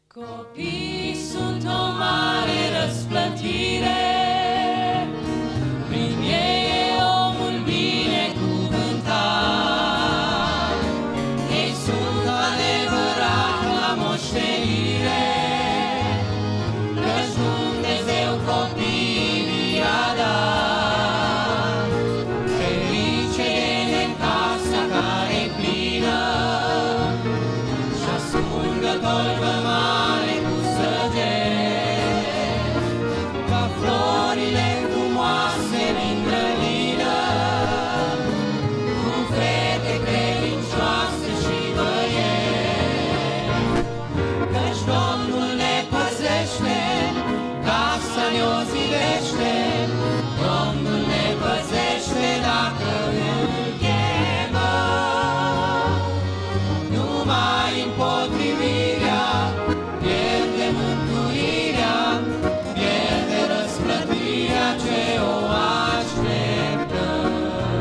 Copiii sunt o mare răsplătire, prin ei e omul binecuvântat. Ei sunt adevărat la moștenire, căci Dumnezeu copiii i-a dat. Ferice e în casa care-i plină și ascundător mare cu săgeți, ca florile frumoase din grădină, cu fete credincioase și băieți. Căci Domnul ne păzește, casa ne-o zidește, Domnul ne păzește dacă îl chemăm. Numai împotrivirea pierde mântuirea, pierde răsplătirea ce o așteptăm.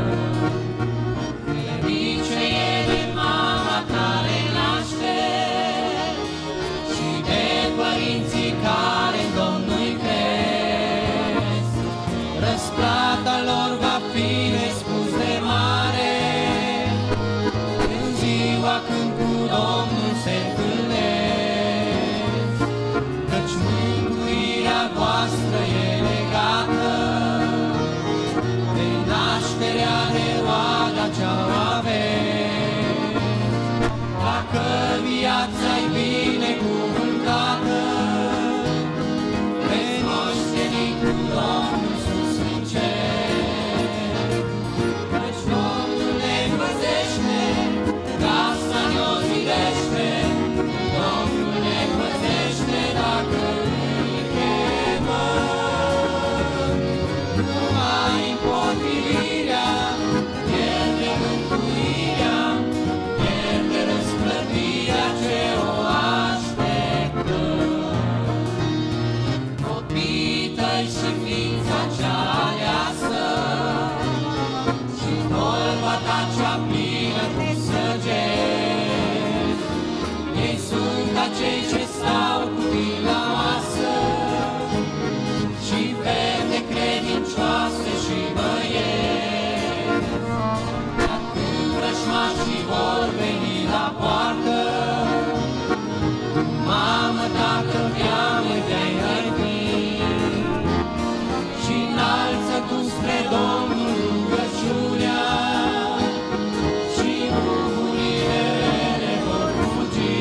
Ferice e de mama care naște și de părinții care în Domnul cresc. Răsplata lor va fi nespus de mare în ziua când cu Domnul se întâlnesc. Căci mântuirea voastră e legată de nașterea de roada ce-o aveți. Dacă viața-i binecuvântată, veți moșteni cu Domnul sus în cer. Căci Domnul ne păzește, casa ne-o zidește, Domnul ne păzește dacă îl chemăm. Numai împotrivirea pierde mântuirea, pierde răsplătirea ce o așteptăm. Copiii tăi și ființa cea aleasă și colba ta cea plină cu săgeți, ei sunt acei ce stau cu tine la masă și fete credincioase și băieți. Dar când vrăjmașii vor veni la poartă, mamă, tată, mea-mă, te-ai rănit și înalță tu spre Domnul rugăciunea și buburile rele vor fugi.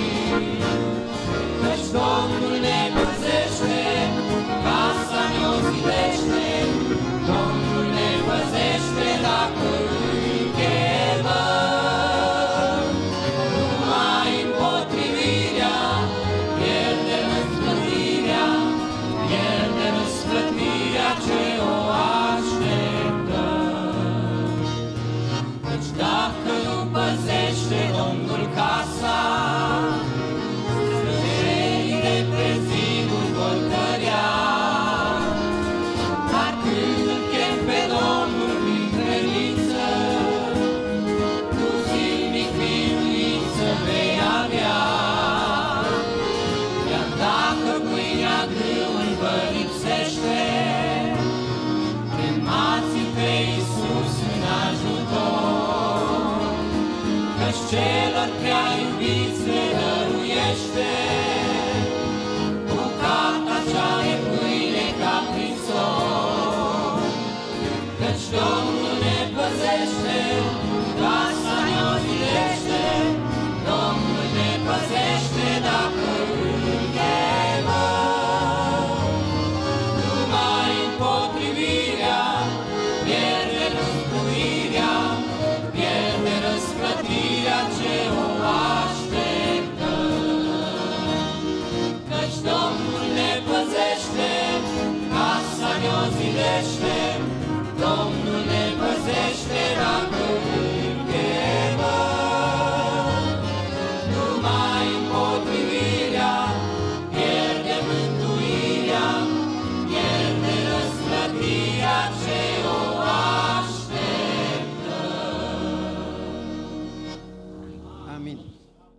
Căci Domnul ne păzește, casa ne-o zidește, Domnul ne păzește dacă îl chemăm. Numai împotrivirea pierde răsplătirea, pierde răsplătirea ce o așteptăm. Căci dacă nu păzește Domnul casa, străjenii de pe ziduri vor cădea. Dar când îl chem pe Domnul prin credință, tu zilnic biruință vei avea. Iar dacă pâinea grâu îi vă lipsește, chemați-l pe Iisus în ajutor. Căci cel